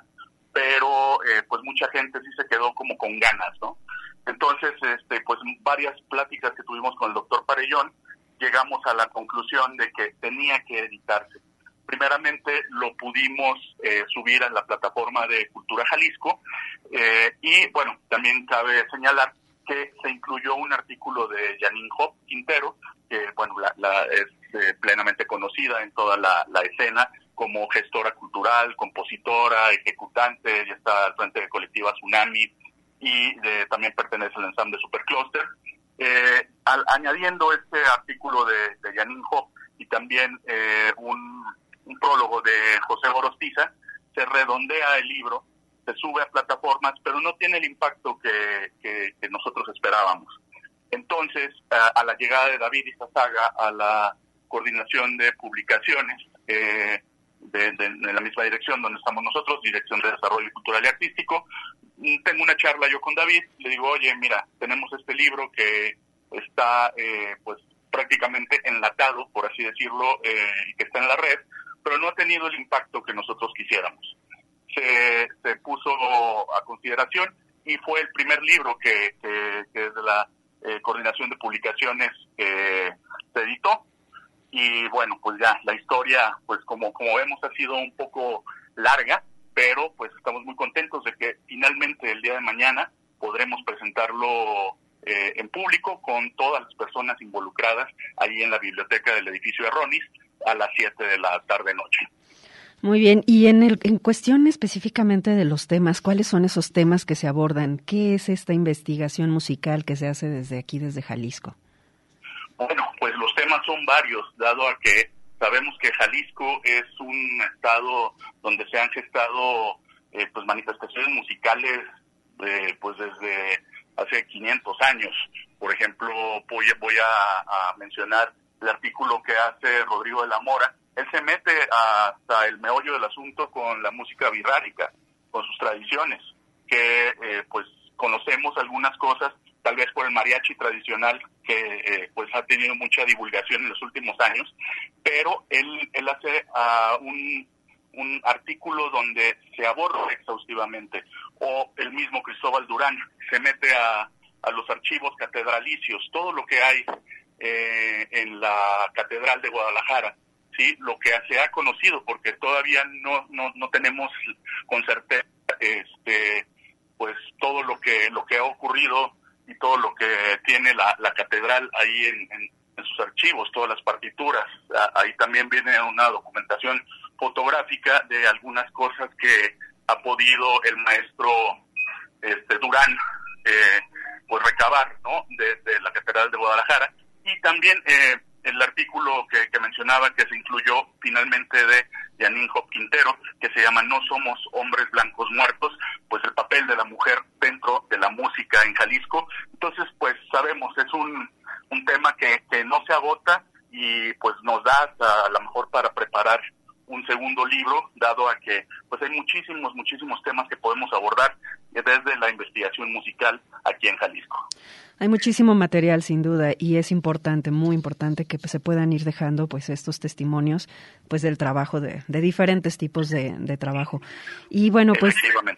pero eh, pues mucha gente sí se quedó como con ganas, ¿no? Entonces, este, pues varias pláticas que tuvimos con el doctor Parellón, llegamos a la conclusión de que tenía que editarse. Primeramente lo pudimos eh, subir a la plataforma de Cultura Jalisco eh, y bueno, también cabe señalar que se incluyó un artículo de Janine Hop Quintero, que bueno, la, la es eh, plenamente conocida en toda la, la escena como gestora cultural, compositora, ejecutante, ya está al frente de colectiva Tsunami y de, también pertenece al ensamble Supercluster. Eh, al, añadiendo este artículo de, de Janine Hop y también eh, un, un prólogo de José Gorostiza, se redondea el libro, se sube a plataformas, pero no tiene el impacto que, que, que nosotros esperábamos. Entonces, a, a la llegada de David Izazaga a la coordinación de publicaciones, eh, de, de, de la misma dirección donde estamos nosotros, Dirección de Desarrollo Cultural y Artístico, tengo una charla yo con David, le digo, oye, mira, tenemos este libro que está eh, pues prácticamente enlatado, por así decirlo, eh, y que está en la red, pero no ha tenido el impacto que nosotros quisiéramos. Se, se puso a consideración y fue el primer libro que, que, que desde la eh, coordinación de publicaciones eh, se editó. Y bueno, pues ya la historia, pues como, como vemos, ha sido un poco larga, pero pues estamos muy contentos de que finalmente el día de mañana podremos presentarlo eh, en público con todas las personas involucradas ahí en la biblioteca del edificio de Ronis a las siete de la tarde-noche. Muy bien, y en, el, en cuestión específicamente de los temas, ¿cuáles son esos temas que se abordan? ¿Qué es esta investigación musical que se hace desde aquí, desde Jalisco? Bueno, pues los temas son varios, dado a que sabemos que Jalisco es un estado donde se han gestado eh, pues manifestaciones musicales eh, pues desde hace quinientos años. Por ejemplo, voy, voy a, a mencionar el artículo que hace Rodrigo de la Mora. Él se mete hasta el meollo del asunto con la música birrárica, con sus tradiciones, que eh, pues conocemos algunas cosas, tal vez por el mariachi tradicional, que eh, pues ha tenido mucha divulgación en los últimos años, pero él, él hace uh, un, un artículo donde se aborda exhaustivamente, o el mismo Cristóbal Durán se mete a, a los archivos catedralicios, todo lo que hay eh, en la Catedral de Guadalajara, sí, lo que se ha conocido, porque todavía no, no, no tenemos con certeza este pues todo lo que lo que ha ocurrido y todo lo que tiene la, la catedral ahí en, en, en sus archivos, todas las partituras. Ahí también viene una documentación fotográfica de algunas cosas que ha podido el maestro este Durán eh, pues recabar, ¿no? de, de la catedral de Guadalajara. Y también eh, el artículo que, que mencionaba, que se incluyó finalmente de Janine Hop Quintero, que se llama No somos hombres blancos muertos, pues el papel de la mujer dentro de la música en Jalisco. Entonces, pues sabemos, es un, un tema que, que no se agota y pues nos da hasta a lo mejor para preparar un segundo libro, dado a que pues hay muchísimos, muchísimos temas que podemos abordar desde la investigación musical aquí en Jalisco. Hay muchísimo material, sin duda, y es importante, muy importante, que se puedan ir dejando pues estos testimonios pues del trabajo, de, de diferentes tipos de, de trabajo. Y bueno, pues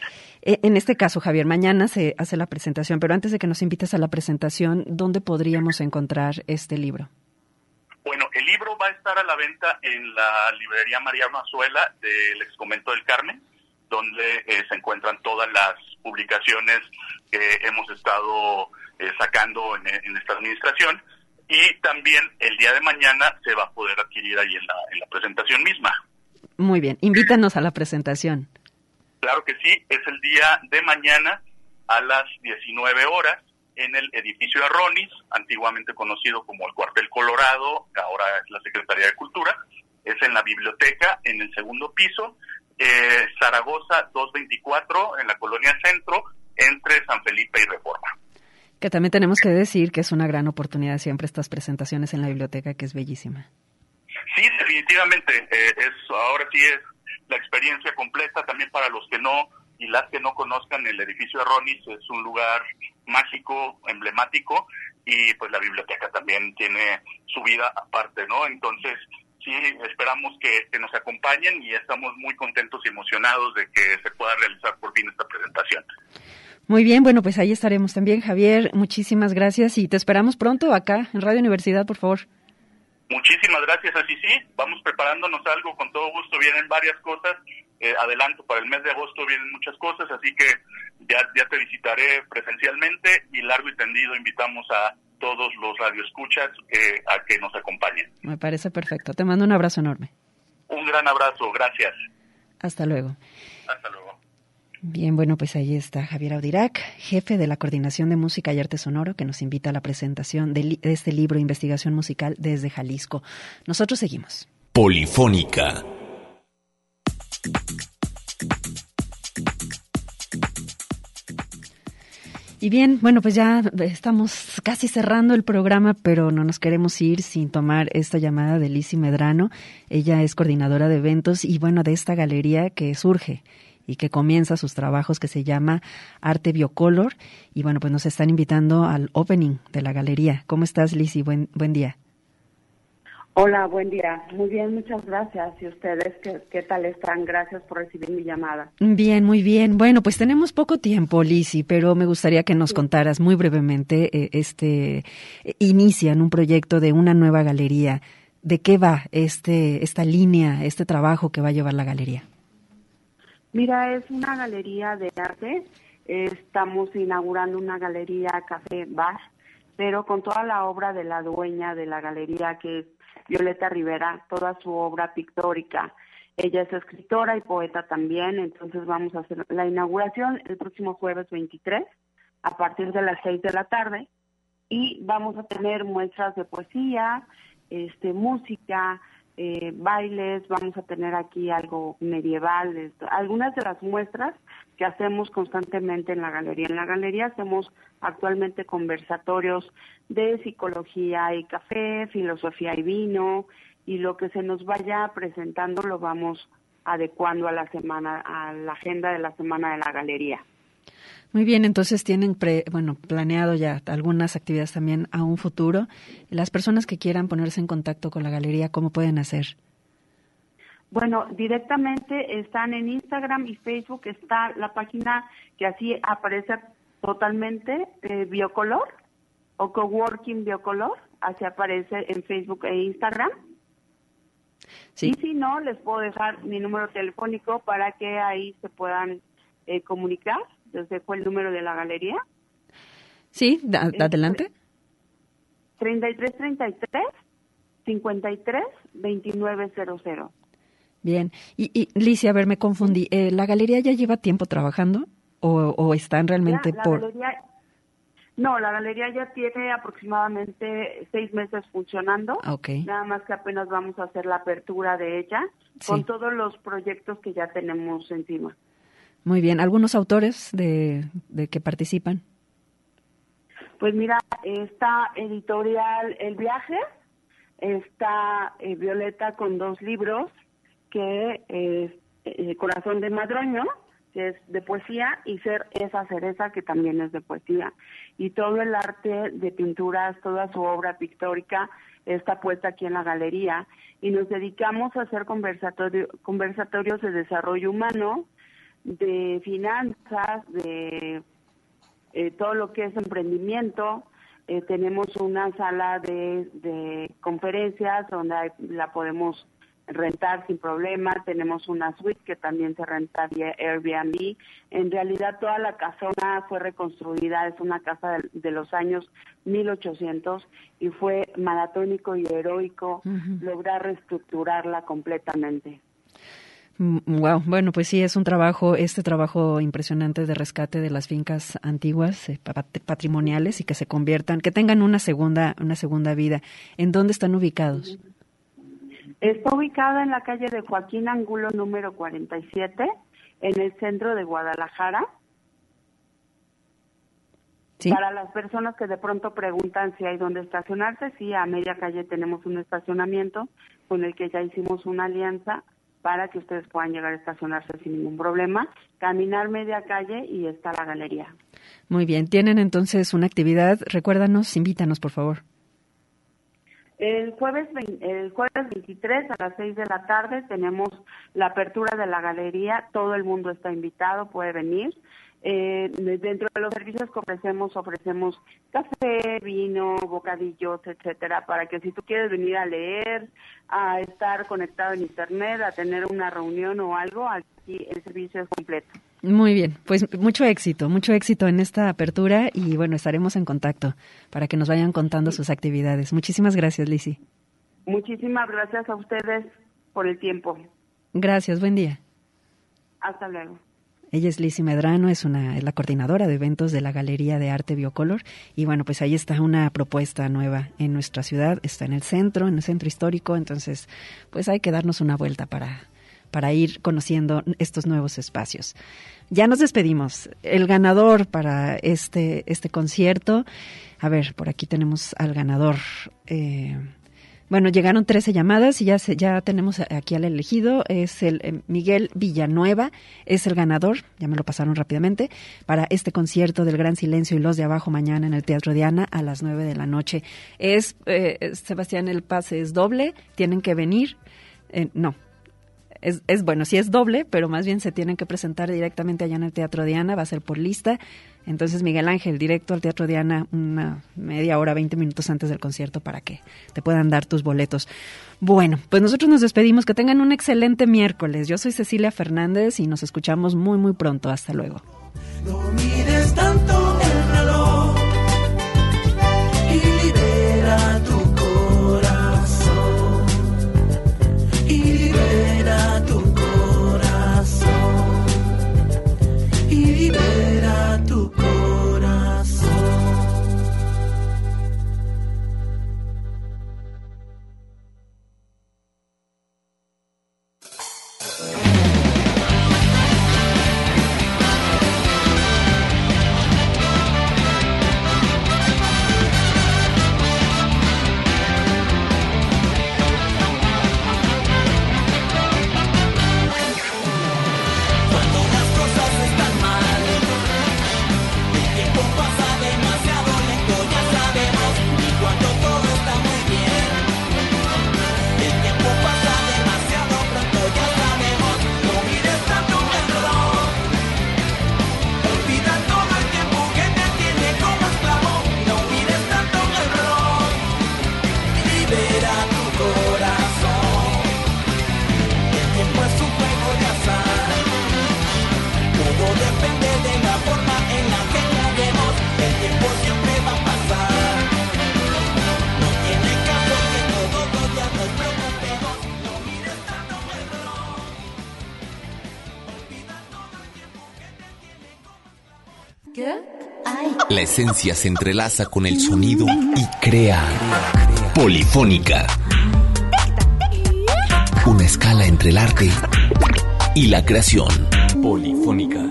en este caso, Javier, mañana se hace la presentación, pero antes de que nos invites a la presentación, ¿dónde podríamos encontrar este libro? Bueno, el libro va a estar a la venta en la librería Mariano Azuela del Exconvento del Carmen, donde eh, se encuentran todas las publicaciones que hemos estado eh, sacando en, en esta administración, y también el día de mañana se va a poder adquirir ahí en la, en la presentación misma. Muy bien, invítanos a la presentación. Claro que sí, es el día de mañana a las diecinueve horas en el edificio Arronis, antiguamente conocido como el Cuartel Colorado, ahora es la Secretaría de Cultura. Es en la biblioteca, en el segundo piso, eh, Zaragoza doscientos veinticuatro, en la colonia Centro, entre San Felipe y Reforma. Que también tenemos que decir que es una gran oportunidad siempre estas presentaciones en la biblioteca, que es bellísima. Sí, definitivamente, eh, es ahora sí es la experiencia completa también para los que no y las que no conozcan el edificio Arronis. Es un lugar mágico, emblemático, y pues la biblioteca también tiene su vida aparte, ¿no? Entonces, sí, esperamos que, que nos acompañen y estamos muy contentos y emocionados de que se pueda realizar por fin esta presentación. Muy bien, bueno, pues ahí estaremos también, Javier. Muchísimas gracias y te esperamos pronto acá en Radio Universidad, por favor. Muchísimas gracias, así sí, vamos preparándonos algo con todo gusto, vienen varias cosas, eh, adelanto, para el mes de agosto vienen muchas cosas, así que ya, ya te visitaré presencialmente y largo y tendido invitamos a todos los radioescuchas eh, a que nos acompañen. Me parece perfecto, te mando un abrazo enorme. Un gran abrazo, gracias. Hasta luego. Hasta luego. Bien, bueno, pues ahí está Javier Audirac, jefe de la Coordinación de Música y Arte Sonoro, que nos invita a la presentación de, li- de este libro, Investigación Musical desde Jalisco. Nosotros seguimos. Polifónica. Y bien, bueno, pues ya estamos casi cerrando el programa, pero no nos queremos ir sin tomar esta llamada de Lizzy Medrano. Ella es coordinadora de eventos y, bueno, de esta galería que surge y que comienza sus trabajos, que se llama Arte Biocolor. Y bueno, pues nos están invitando al opening de la galería. ¿Cómo estás, Lizzy? Buen, buen día. Hola, buen día. Muy bien, muchas gracias. ¿Y ustedes qué, qué tal están? Gracias por recibir mi llamada. Bien, muy bien. Bueno, pues tenemos poco tiempo, Lizzy, pero me gustaría que nos sí. contaras muy brevemente, eh, este, eh, inician un proyecto de una nueva galería. ¿De qué va este, esta línea, este trabajo que va a llevar la galería? Mira, es una galería de arte. Estamos inaugurando una galería café bar, pero con toda la obra de la dueña de la galería, que es Violeta Rivera, toda su obra pictórica. Ella es escritora y poeta también, entonces vamos a hacer la inauguración el próximo jueves veintitrés a partir de las seis de la tarde y vamos a tener muestras de poesía, este, música, Eh, bailes, vamos a tener aquí algo medieval, esto, algunas de las muestras que hacemos constantemente en la galería. En la galería hacemos actualmente conversatorios de psicología y café, filosofía y vino, y lo que se nos vaya presentando lo vamos adecuando a la semana, a la agenda de la semana de la galería. Muy bien, entonces tienen pre, bueno, planeado ya algunas actividades también a un futuro. Las personas que quieran ponerse en contacto con la galería, ¿cómo pueden hacer? Bueno, directamente están en Instagram y Facebook, está la página que así aparece totalmente, eh, Biocolor, o Coworking Biocolor, así aparece en Facebook e Instagram. Sí. Y si no, les puedo dejar mi número telefónico para que ahí se puedan eh, comunicar. Les dejo el número de la galería. Sí, da, adelante. treinta y tres treinta y tres, cincuenta y tres, veintinueve cero cero. Bien. Y, y Licia, a ver, me confundí. Eh, ¿La galería ya lleva tiempo trabajando o, o están realmente Ya, la por...? galería, no, la galería ya tiene aproximadamente seis meses funcionando. Ok. Nada más que apenas vamos a hacer la apertura de ella Sí. con todos los proyectos que ya tenemos encima. Muy bien. ¿Algunos autores de, de que participan? Pues mira, está editorial El Viaje, está eh, Violeta con dos libros, que es eh, Corazón de Madroño, que es de poesía, y Ser esa cereza, que también es de poesía. Y todo el arte de pinturas, toda su obra pictórica está puesta aquí en la galería, y nos dedicamos a hacer conversatorio, conversatorios de desarrollo humano, de finanzas, de eh, todo lo que es emprendimiento. Eh, tenemos una sala de, de conferencias donde hay- la podemos rentar sin problema. Tenemos una suite que también se renta vía Airbnb. En realidad toda la casona fue reconstruida, es una casa de, de los años mil ochocientos, y fue maratónico y heroico Ujú. lograr reestructurarla completamente. Wow, bueno, pues sí, es un trabajo, este trabajo impresionante de rescate de las fincas antiguas, eh, pat- patrimoniales, y que se conviertan, que tengan una segunda, una segunda vida. ¿En dónde están ubicados? Está ubicada en la calle de Joaquín Angulo número cuarenta y siete, en el centro de Guadalajara. Sí. Para las personas que de pronto preguntan si hay dónde estacionarse, sí, a media calle tenemos un estacionamiento con el que ya hicimos una alianza para que ustedes puedan llegar a estacionarse sin ningún problema, caminar media calle y está la galería. Muy bien, tienen entonces una actividad, recuérdanos, invítanos, por favor. El jueves, vein- el jueves veintitrés a las seis de la tarde tenemos la apertura de la galería, todo el mundo está invitado, puede venir. Eh, de- dentro de los servicios que ofrecemos, ofrecemos café, vino, bocadillos, etcétera, para que si tú quieres venir a leer, a estar conectado en internet, a tener una reunión o algo, aquí el servicio es completo. Muy bien, pues mucho éxito, mucho éxito en esta apertura, y bueno, estaremos en contacto para que nos vayan contando sus actividades. Muchísimas gracias, Lizy. Muchísimas gracias a ustedes por el tiempo. Gracias, buen día. Hasta luego. Ella es Lizy Medrano, es una es la coordinadora de eventos de la Galería de Arte Biocolor, y bueno, pues ahí está una propuesta nueva en nuestra ciudad, está en el centro, en el centro histórico, entonces pues hay que darnos una vuelta para para ir conociendo estos nuevos espacios. Ya nos despedimos. El ganador para este este concierto, a ver, por aquí tenemos al ganador. Eh, Bueno, llegaron trece llamadas y ya se, ya tenemos aquí al elegido. Es el eh, Miguel Villanueva, es el ganador, ya me lo pasaron rápidamente, para este concierto del Gran Silencio y Los de Abajo mañana en el Teatro Diana a las nueve de la noche. Es, eh, Sebastián, el pase es doble, tienen que venir, eh, no. Es, es bueno, sí es doble, pero más bien se tienen que presentar directamente allá en el Teatro Diana, va a ser por lista. Entonces, Miguel Ángel, directo al Teatro Diana, una media hora, veinte minutos antes del concierto para que te puedan dar tus boletos. Bueno, pues nosotros nos despedimos. Que tengan un excelente miércoles. Yo soy Cecilia Fernández y nos escuchamos muy, muy pronto. Hasta luego. No mires tanto el reloj y libera tu corazón. Y libera tu corazón. Y libera tu corazón. La esencia se entrelaza con el sonido y crea Polifónica. Una escala entre el arte y la creación. Polifónica.